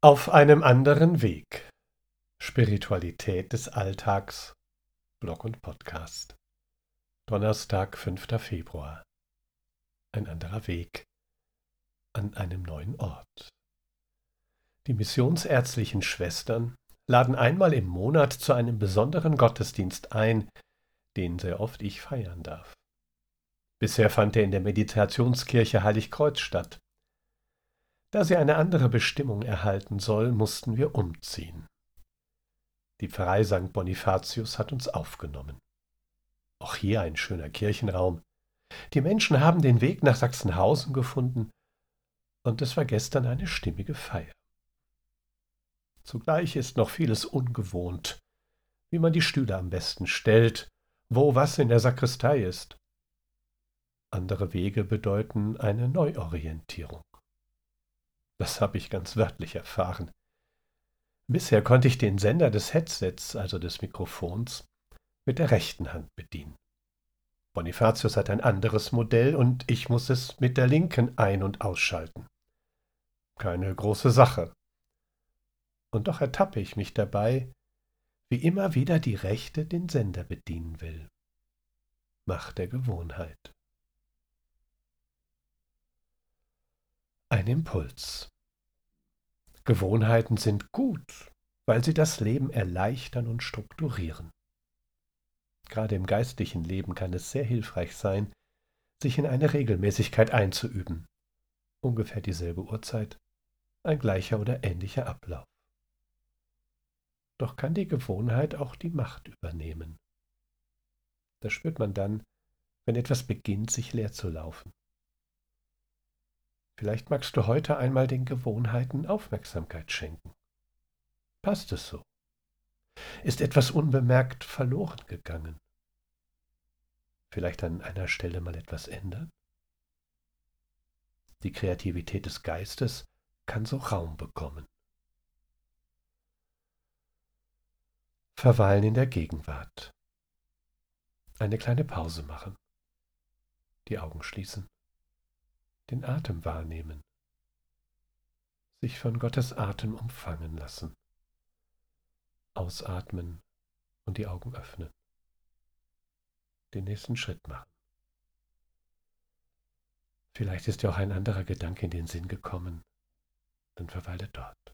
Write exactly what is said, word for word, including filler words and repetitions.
Auf einem anderen Weg. Spiritualität des Alltags. Blog und Podcast. Donnerstag, fünfter Februar. Ein anderer Weg. An einem neuen Ort. Die missionsärztlichen Schwestern laden einmal im Monat zu einem besonderen Gottesdienst ein, den sehr oft ich feiern darf. Bisher fand er in der Meditationskirche Heiligkreuz statt. Da sie eine andere Bestimmung erhalten soll, mussten wir umziehen. Die Pfarrei Sankt Bonifatius hat uns aufgenommen. Auch hier ein schöner Kirchenraum. Die Menschen haben den Weg nach Sachsenhausen gefunden, und es war gestern eine stimmige Feier. Zugleich ist noch vieles ungewohnt, wie man die Stühle am besten stellt, wo was in der Sakristei ist. Andere Wege bedeuten eine Neuorientierung. Das habe ich ganz wörtlich erfahren. Bisher konnte ich den Sender des Headsets, also des Mikrofons, mit der rechten Hand bedienen. Bonifatius hat ein anderes Modell und ich muss es mit der linken ein- und ausschalten. Keine große Sache. Und doch ertappe ich mich dabei, wie immer wieder die rechte den Sender bedienen will. Macht der Gewohnheit. Ein Impuls. Gewohnheiten sind gut, weil sie das Leben erleichtern und strukturieren. Gerade im geistlichen Leben kann es sehr hilfreich sein, sich in eine Regelmäßigkeit einzuüben. Ungefähr dieselbe Uhrzeit, ein gleicher oder ähnlicher Ablauf. Doch kann die Gewohnheit auch die Macht übernehmen. Das spürt man dann, wenn etwas beginnt, sich leer zu laufen. Vielleicht magst du heute einmal den Gewohnheiten Aufmerksamkeit schenken. Passt es so? Ist etwas unbemerkt verloren gegangen? Vielleicht an einer Stelle mal etwas ändern? Die Kreativität des Geistes kann so Raum bekommen. Verweilen in der Gegenwart. Eine kleine Pause machen. Die Augen schließen. Den Atem wahrnehmen. Sich von Gottes Atem umfangen lassen. Ausatmen und die Augen öffnen. Den nächsten Schritt machen. Vielleicht ist dir auch ein anderer Gedanke in den Sinn gekommen, dann verweile dort.